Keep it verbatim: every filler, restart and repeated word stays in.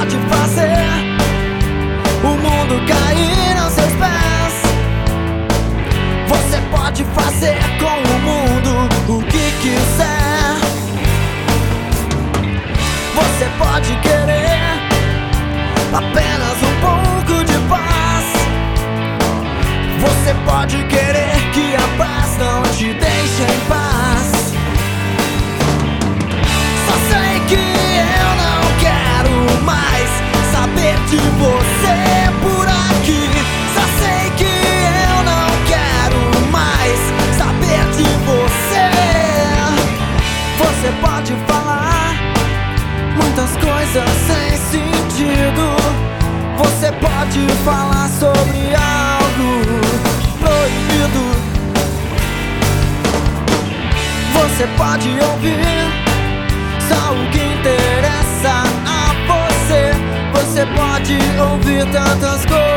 pode fazer o mundo cair aos seus pés. Você pode fazer com o mundo o que quiser. Você pode querer apenas um pouco de paz. Você pode querer que a paz não te deixe em paz. Só sei que eu não quero mais saber de você por aqui. Só sei que eu não quero mais saber de você. Você pode falar muitas coisas sem sentido. Você pode falar sobre algo proibido. Você pode ouvir só o que interessa a você. Você pode ouvir tantas coisas.